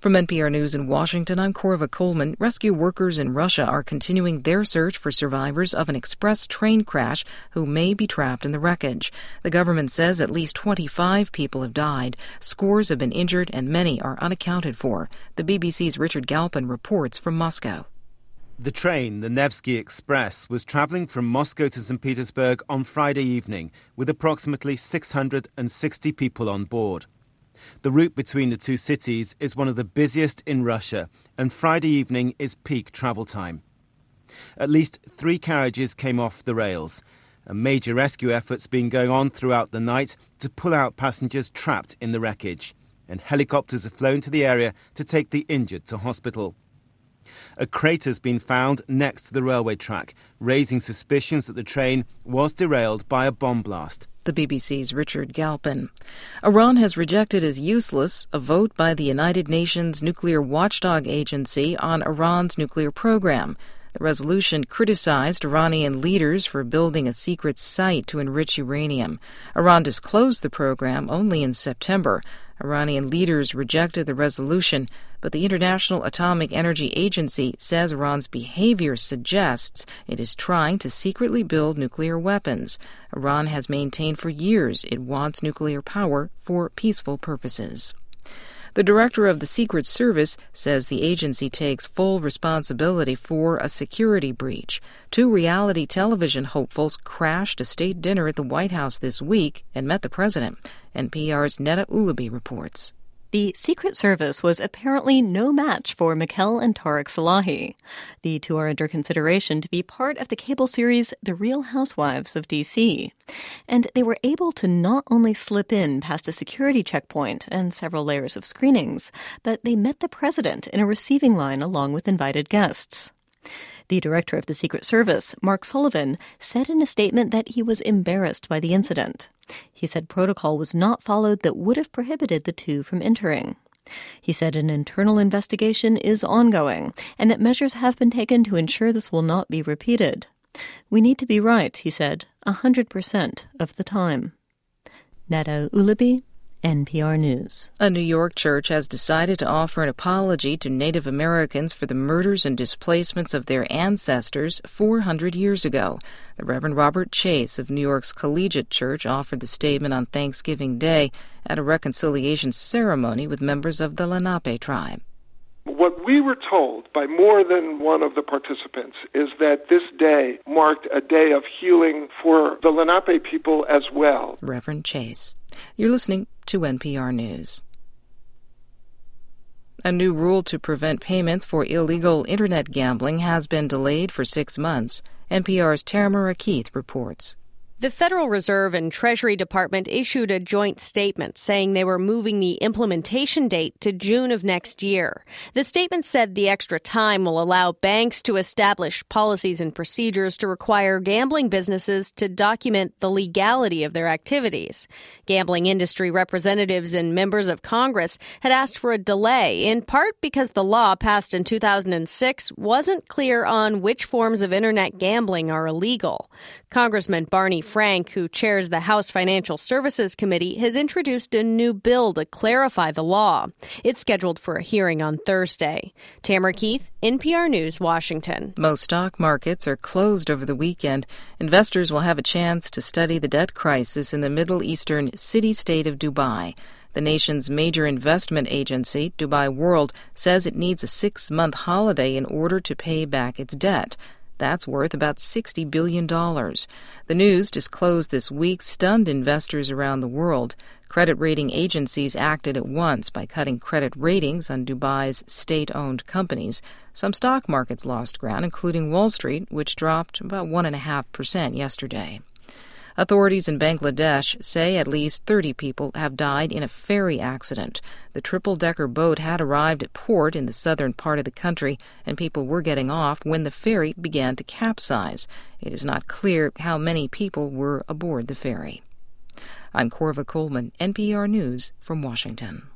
From NPR News in Washington, I'm Korva Coleman. Rescue workers in Russia are continuing their search for survivors of an express train crash who may be trapped in the wreckage. The government says at least 25 people have died. Scores have been injured and many are unaccounted for. The BBC's Richard Galpin reports from Moscow. The train, the Nevsky Express, was travelling from Moscow to St. Petersburg on Friday evening with approximately 660 people on board. The route between the two cities is one of the busiest in Russia, and Friday evening is peak travel time. At least 3 carriages came off the rails. A major rescue effort's been going on throughout the night to pull out passengers trapped in the wreckage, and helicopters have flown to the area to take the injured to hospital. A crater's been found next to the railway track, raising suspicions that the train was derailed by a bomb blast. The BBC's Richard Galpin. Iran has rejected as useless a vote by the United Nations Nuclear Watchdog Agency on Iran's nuclear program. The resolution criticized Iranian leaders for building a secret site to enrich uranium. Iran disclosed the program only in September. Iranian leaders rejected the resolution, but the International Atomic Energy Agency says Iran's behavior suggests it is trying to secretly build nuclear weapons. Iran has maintained for years it wants nuclear power for peaceful purposes. The director of the Secret Service says the agency takes full responsibility for a security breach. 2 reality television hopefuls crashed a state dinner at the White House this week and met the president. NPR's Neda Ulabi reports. The Secret Service was apparently no match for Mikhail and Tarek Salahi. The 2 are under consideration to be part of the cable series The Real Housewives of D.C. And they were able to not only slip in past a security checkpoint and several layers of screenings, but they met the president in a receiving line along with invited guests. The director of the Secret Service, Mark Sullivan, said in a statement that he was embarrassed by the incident. He said protocol was not followed that would have prohibited the 2 from entering. He said an internal investigation is ongoing and that measures have been taken to ensure this will not be repeated. We need to be right, he said, 100% of the time. Neda Ulabi, NPR News. A New York church has decided to offer an apology to Native Americans for the murders and displacements of their ancestors 400 years ago. The Reverend Robert Chase of New York's Collegiate Church offered the statement on Thanksgiving Day at a reconciliation ceremony with members of the Lenape tribe. What we were told by more than one of the participants is that this day marked a day of healing for the Lenape people as well. Reverend Chase. You're listening to NPR News. A new rule to prevent payments for illegal Internet gambling has been delayed for 6 months. NPR's Tamara Keith reports. The Federal Reserve and Treasury Department issued a joint statement saying they were moving the implementation date to June of next year. The statement said the extra time will allow banks to establish policies and procedures to require gambling businesses to document the legality of their activities. Gambling industry representatives and members of Congress had asked for a delay, in part because the law passed in 2006 wasn't clear on which forms of Internet gambling are illegal. Congressman Barney Frank, who chairs the House Financial Services Committee, has introduced a new bill to clarify the law. It's scheduled for a hearing on Thursday. Tamara Keith, NPR News, Washington. Most stock markets are closed over the weekend. Investors will have a chance to study the debt crisis in the Middle Eastern city-state of Dubai. The nation's major investment agency, Dubai World, says it needs a 6-month holiday in order to pay back its debt. That's worth about $60 billion. The news, disclosed this week, stunned investors around the world. Credit rating agencies acted at once by cutting credit ratings on Dubai's state-owned companies. Some stock markets lost ground, including Wall Street, which dropped about 1.5% yesterday. Authorities in Bangladesh say at least 30 people have died in a ferry accident. The triple-decker boat had arrived at port in the southern part of the country, and people were getting off when the ferry began to capsize. It is not clear how many people were aboard the ferry. I'm Korva Coleman, NPR News from Washington.